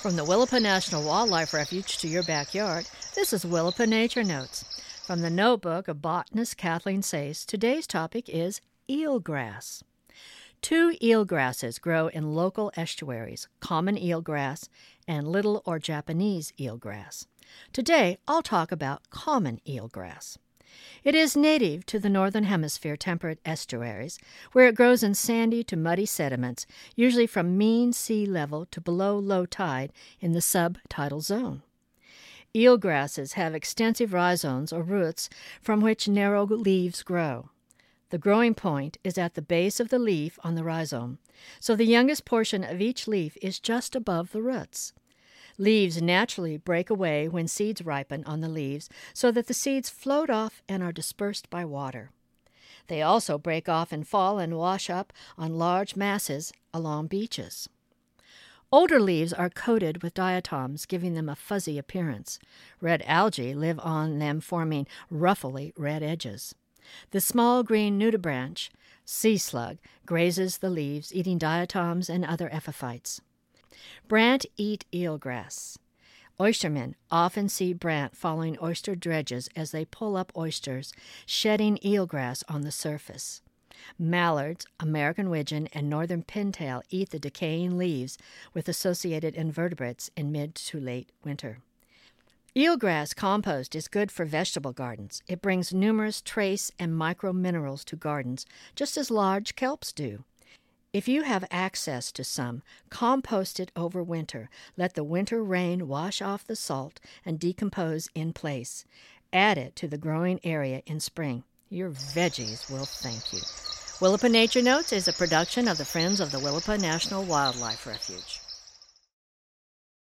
From the Willapa National Wildlife Refuge to your backyard, this is Willapa Nature Notes. From the notebook of botanist Kathleen Sayce, today's topic is eelgrass. Two eelgrasses grow in local estuaries, common eelgrass and little or Japanese eelgrass. Today, I'll talk about common eelgrass. It is native to the Northern Hemisphere temperate estuaries, where it grows in sandy to muddy sediments, usually from mean sea level to below low tide in the subtidal zone. Eelgrasses have extensive rhizomes or roots from which narrow leaves grow. The growing point is at the base of the leaf on the rhizome, so the youngest portion of each leaf is just above the roots. Leaves naturally break away when seeds ripen on the leaves so that the seeds float off and are dispersed by water. They also break off and fall and wash up on large masses along beaches. Older leaves are coated with diatoms, giving them a fuzzy appearance. Red algae live on them, forming ruffly red edges. The small green nudibranch, sea slug, grazes the leaves, eating diatoms and other epiphytes. Brant eat eelgrass. Oystermen often see brant following oyster dredges as they pull up oysters, shedding eelgrass on the surface. Mallards, American widgeon, and northern pintail eat the decaying leaves with associated invertebrates in mid to late winter. Eelgrass compost is good for vegetable gardens. It brings numerous trace and microminerals to gardens, just as large kelps do. If you have access to some, compost it over winter. Let the winter rain wash off the salt and decompose in place. Add it to the growing area in spring. Your veggies will thank you. Willapa Nature Notes is a production of the Friends of the Willapa National Wildlife Refuge.